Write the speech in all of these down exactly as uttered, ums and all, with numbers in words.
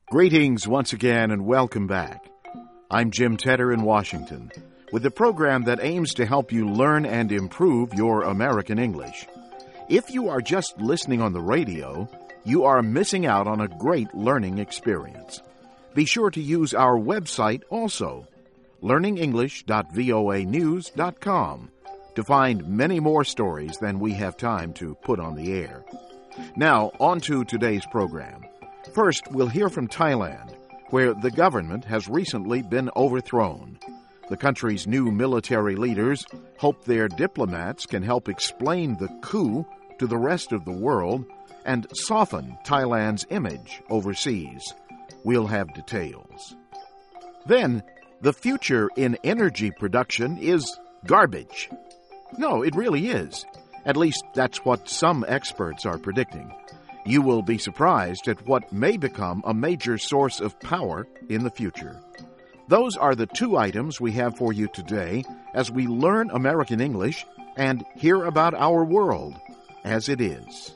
Greetings once again and welcome back. I'm Jim Tedder in Washington with the program that aims to help you learn and improve your American English. If you are just listening on the radio, you are missing out on a great learning experience. Be sure to use our website also, learning english dot voa news dot com, to find many more stories than we have time to put on the air. Now, on to today's program. First, we'll hear from Thailand, where the government has recently been overthrown. The country's new military leaders hope their diplomats can help explain the coup to the rest of the world and soften Thailand's image overseas. We'll have details. Then, the future in energy production is garbage. No, it really is. At least that's what some experts are predicting. You will be surprised at what may become a major source of power in the future. Those are the two items we have for you today as we learn American English and hear about our world as it is.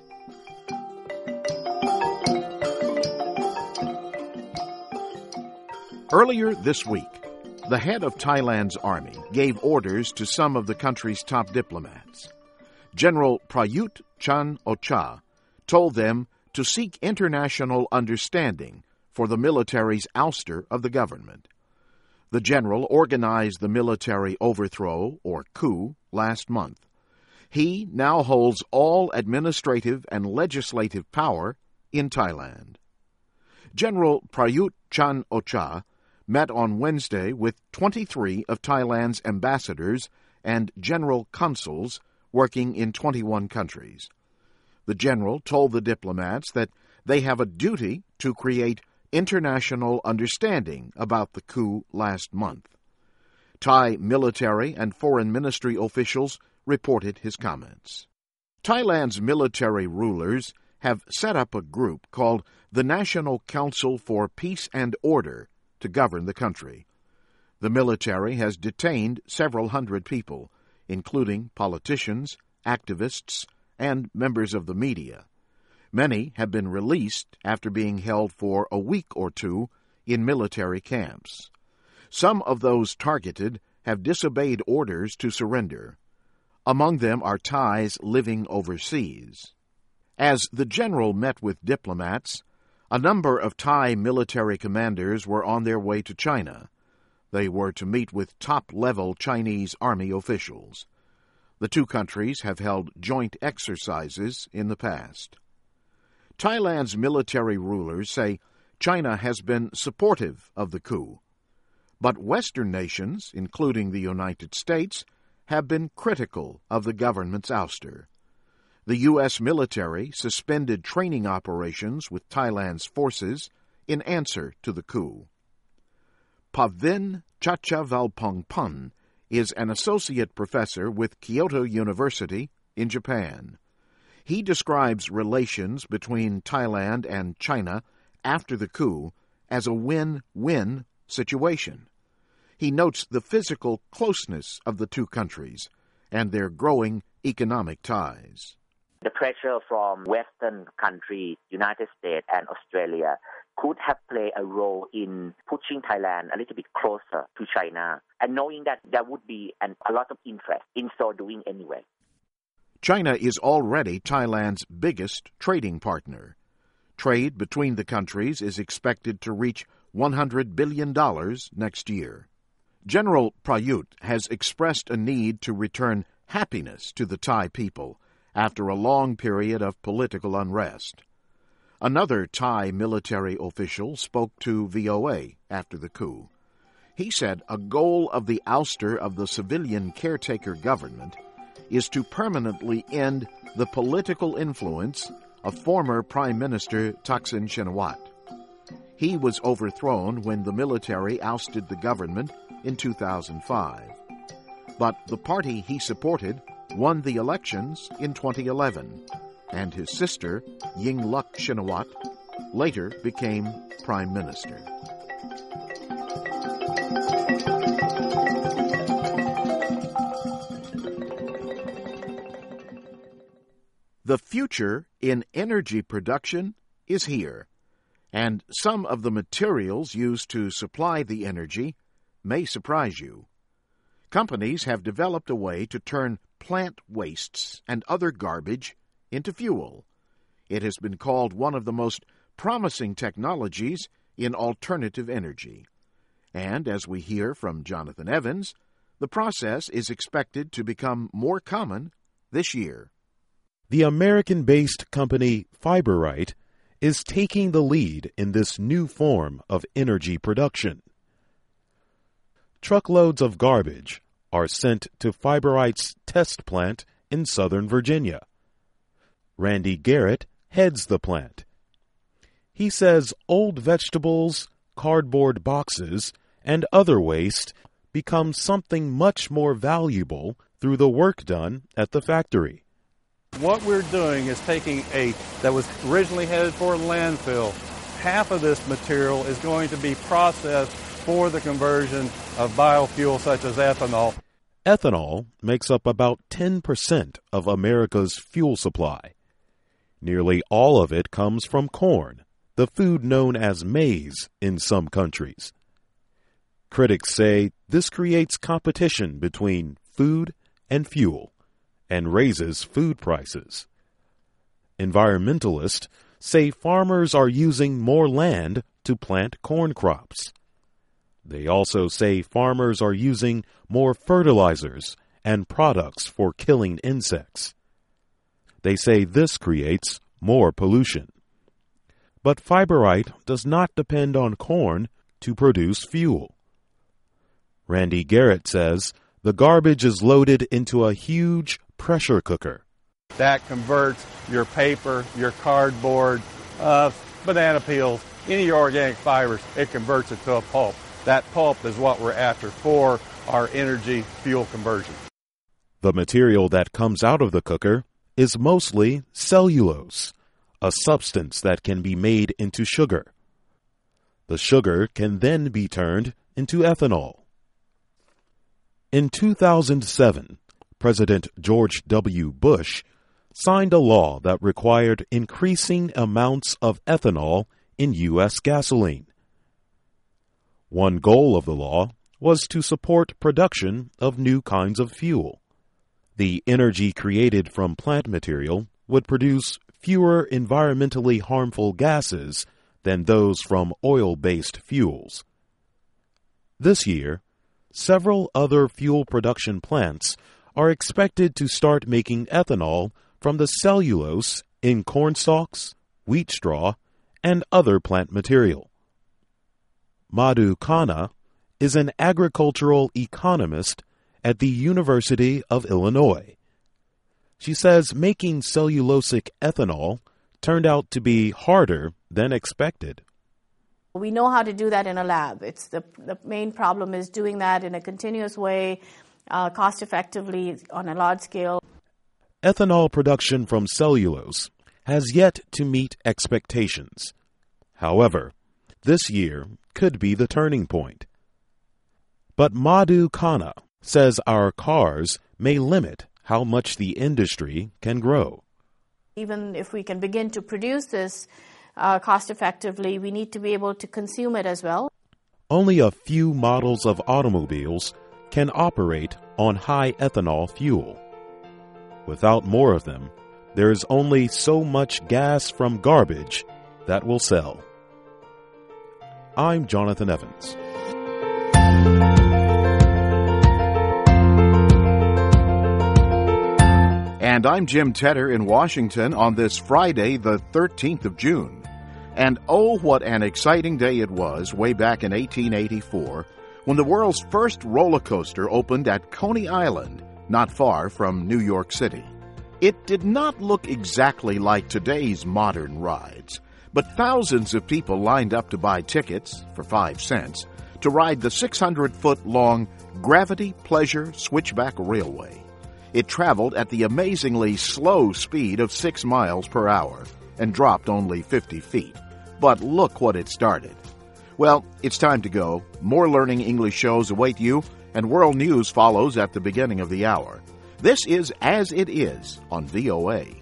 Earlier this week, the head of Thailand's army gave orders to some of the country's top diplomats. General Prayut Chan-o-cha told them to seek international understanding for the military's ouster of the government. The general organized the military overthrow, or coup, last month. He now holds all administrative and legislative power in Thailand. General Prayut Chan-o-cha met on Wednesday with twenty-three of Thailand's ambassadors and general consuls working in twenty-one countries. The general told the diplomats that they have a duty to create international understanding about the coup last month. Thai military and foreign ministry officials reported his comments. Thailand's military rulers have set up a group called the National Council for Peace and Order to govern the country. The military has detained several hundred people, including politicians, activists, and members of the media. Many have been released after being held for a week or two in military camps. Some of those targeted have disobeyed orders to surrender. Among them are Thais living overseas. As the general met with diplomats, a number of Thai military commanders were on their way to China. They were to meet with top-level Chinese army officials. The two countries have held joint exercises in the past. Thailand's military rulers say China has been supportive of the coup. But Western nations, including the United States, have been critical of the government's ouster. The U S military suspended training operations with Thailand's forces in answer to the coup. Pavin Chachavalpongpun is an associate professor with Kyoto University in Japan. He describes relations between Thailand and China after the coup as a win-win situation. He notes the physical closeness of the two countries and their growing economic ties. The pressure from Western countries, United States and Australia, could have played a role in pushing Thailand a little bit closer to China, and knowing that there would be an, a lot of interest in so doing anyway. China is already Thailand's biggest trading partner. Trade between the countries is expected to reach one hundred billion dollars next year. General Prayut has expressed a need to return happiness to the Thai people after a long period of political unrest. Another Thai military official spoke to V O A after the coup. He said a goal of the ouster of the civilian caretaker government is to permanently end the political influence of former Prime Minister Thaksin Shinawatra. He was overthrown when the military ousted the government in two thousand five. But the party he supported won the elections in twenty eleven, and his sister, Yingluck Shinawatra, later became Prime Minister. The future in energy production is here, And some of the materials used to supply the energy may surprise you. Companies have developed a way to turn plant wastes and other garbage into fuel. It has been called one of the most promising technologies in alternative energy. And as we hear from Jonathan Evans, the process is expected to become more common this year. The American-based company Fiberite is taking the lead in this new form of energy production. Truckloads of garbage are sent to Fiberite's test plant in Southern Virginia. Randy Garrett heads the plant. He says old vegetables, cardboard boxes, and other waste become something much more valuable through the work done at the factory. What we're doing is taking a that was originally headed for a landfill. Half of this material is going to be processed for the conversion of biofuel such as ethanol. Ethanol makes up about ten percent of America's fuel supply. Nearly all of it comes from corn, the food known as maize in some countries. Critics say this creates competition between food and fuel and raises food prices. Environmentalists say farmers are using more land to plant corn crops. They also say farmers are using more fertilizers and products for killing insects. They say this creates more pollution. But Fiberite does not depend on corn to produce fuel. Randy Garrett says the garbage is loaded into a huge pressure cooker. That converts your paper, your cardboard, uh, banana peels, any of your organic fibers, it converts it to a pulp. That pulp is what we're after for our energy fuel conversion. The material that comes out of the cooker is mostly cellulose, a substance that can be made into sugar. The sugar can then be turned into ethanol. In two thousand seven, President George W. Bush signed a law that required increasing amounts of ethanol in U S gasoline. One goal of the law was to support production of new kinds of fuel. The energy created from plant material would produce fewer environmentally harmful gases than those from oil-based fuels. This year, several other fuel production plants are expected to start making ethanol from the cellulose in corn stalks, wheat straw, and other plant material. Madhu Khanna is an agricultural economist at the University of Illinois. She says making cellulosic ethanol turned out to be harder than expected. We know how to do that in a lab. It's the, the main problem is doing that in a continuous way, uh, cost-effectively on a large scale. Ethanol production from cellulose has yet to meet expectations. However, this year could be the turning point. But Madhu Khanna says our cars may limit how much the industry can grow. Even if we can begin to produce this uh, cost-effectively, we need to be able to consume it as well. Only a few models of automobiles can operate on high ethanol fuel. Without more of them, there is only so much gas from garbage that will sell. I'm Jonathan Evans. And I'm Jim Tedder in Washington on this Friday, the thirteenth of June. And oh, what an exciting day it was way back in eighteen eighty-four when the world's first roller coaster opened at Coney Island, not far from New York City. It did not look exactly like today's modern rides, but thousands of people lined up to buy tickets for five cents to ride the six hundred foot long Gravity Pleasure Switchback Railway. It traveled at the amazingly slow speed of six miles per hour and dropped only fifty feet. But look what it started. Well, it's time to go. More Learning English shows await you, and world news follows at the beginning of the hour. This is As It Is on V O A.